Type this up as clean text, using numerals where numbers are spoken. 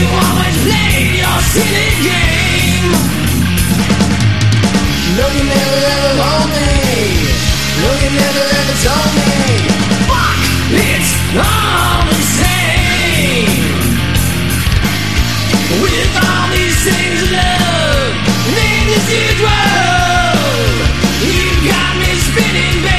always play your silly game. No, you never ever hold me. No, you never ever told me. Fuck, it's all the same. With all these things, love, things you grow, you got me spinning back.